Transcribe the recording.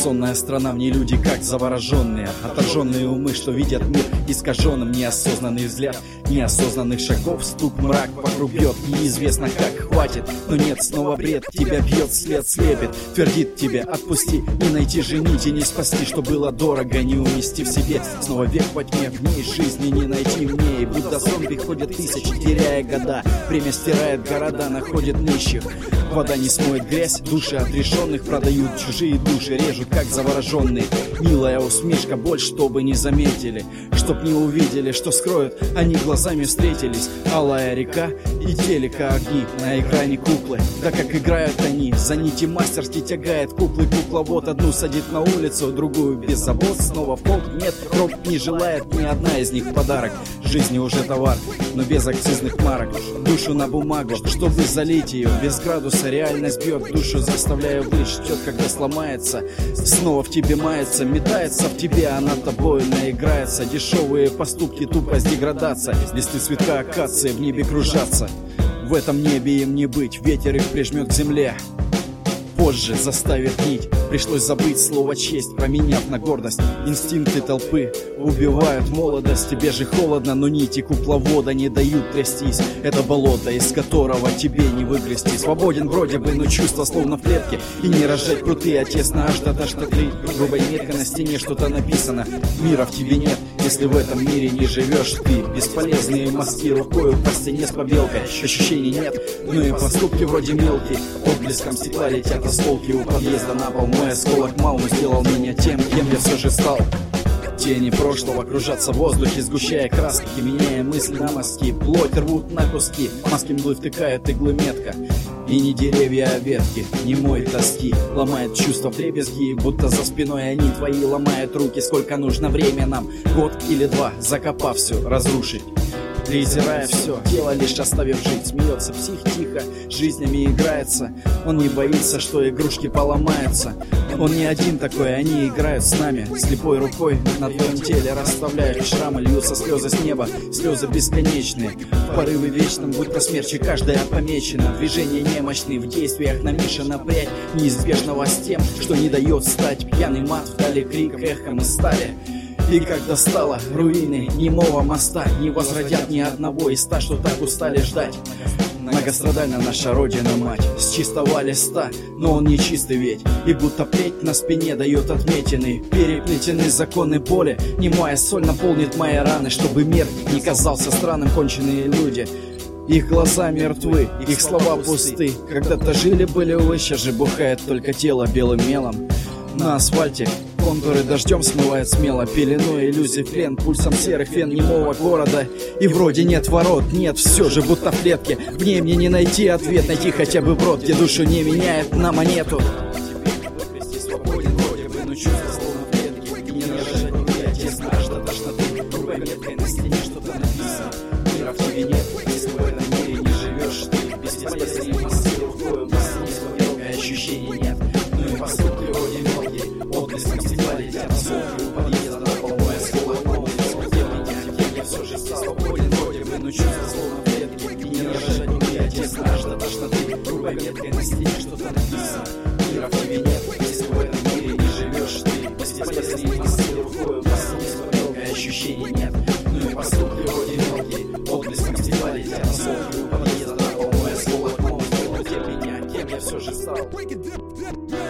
Сонная страна, в ней люди как завороженные, отраженные умы, что видят мир искаженным. Неосознанный взгляд, неосознанных шагов, стук, мрак вокруг бьет, неизвестно как хватит, но нет, снова бред, тебя бьет, след слепит, твердит тебе отпусти, не найти же нити, не спасти, что было дорого, не унести в себе, снова век во тьме, в ней жизни не найти мне, и будто зомби ходят тысячи, теряя года, время стирает города, находит нищих, вода не смоет грязь, души отрешенных продают, чужие души режут как завороженные, милая усмешка, боль, чтобы не заметили, чтоб не увидели, что скроют, они глазами встретились, алая река и телека огни, на экране куклы, да как играют они, за нити мастерски тягает куклы, кукловод одну садит на улицу, другую без забот, снова в полк, нет, рок не желает ни одна из них в подарок, жизни уже товар, но без акцизных марок, душу на бумагу, чтобы залить ее, без градуса реальность бьет душу, заставляя выть, ждет, когда сломается, снова в тебе мается, метается в тебе, она тобою наиграется, дешевые поступки, тупость, деградация, листы цветка акации в небе кружатся, в этом небе им не быть, ветер их прижмет к земле, позже заставит нить. Пришлось забыть слово честь, променяв на гордость. Инстинкты толпы убивают молодость. Тебе же холодно, но нити кукловода не дают трястись. Это болото, из которого тебе не выгрести. Свободен вроде бы, но чувство словно в клетке. И не разжать пруты, а тесно аж до тошноты. Грубой меткой на стене что-то написано. Мира в тебе нет, если в этом мире не живешь ты. Бесполезные мазки рукою по стене с побелкой. Ощущений нет, но и поступки вроде мелкие. Отблеском стекла летят осколки у подъезда на пол. Мой осколок мало сделал меня тем, кем я все же стал. Тени прошлого кружатся в воздухе, сгущая краски, меняя мысли на мазки. Плоть рвут на куски, маски мглы втыкают иглы метко. И не деревья, а ветки, не мой тоски. Ломает чувства вдребезги, будто за спиной они твои. Ломают руки, сколько нужно время нам, год или два, закопав все, разрушить. Презирая все, тело лишь оставив жить. Смеется псих тихо, жизнями играется. Он не боится, что игрушки поломаются. Он не один такой, они играют с нами. Слепой рукой на твоем теле расставляют шрамы, льются слезы с неба, слезы бесконечные. В порыве вечном, будто смерчи, каждая помечена. Движения немощны, в действиях намешана прядь неизбежного с тем, что не дает встать. Пьяный мат, вдали крик эхом из стали. И как достало, руины немого моста не возродят ни одного из ста, что так устали ждать. Многострадальна наша родина, мать, с чистого листа, но он не чистый ведь, и будто плеть на спине дает отметины. Переплетены законы боли, немая соль наполнит мои раны, чтобы мир не казался странным. Конченые люди, их глаза мертвы, их слова пусты. Когда-то жили-были, увы, сейчас же бухает только тело белым мелом. На асфальте контуры дождем смывает смело, пеленой иллюзий в плен, пульсом серых вен немого города. И вроде нет ворот, нет, все же будто в клетке. В ней мне не найти ответ, найти хотя бы брод, где душу не меняет на монету. Свободен вроде бы, но чувство словно в клетке. И не рожать меня тесно, аж до тошноты. Грубой меткой на стене что-то написано. Мира в тебе нет, если в этом мире не живешь ты. Бесполезные мосты рукою, мосты с побелкой, ощущений нет. Ну и поступки вроде мелкие. Отблеском стекла летят осколки у подъезда на пол. Мой осколок мало смотрел меня, кем я все же стал. Свободен вроде бы, но чувство словно в клетке. И не рожать меня тесно, аж до тошноты. Грубой меткой на стене что-то написано. Мира в тебе нет, если в этом мире не живешь ты. Бесполезные мосты рукою, мосты с побелкой, ощущений нет. Ну и поступки вроде мелкие. Отблеском стекла летят осколки у подъезда на пол. Мой осколок мало сделал меня, кем я все же стал.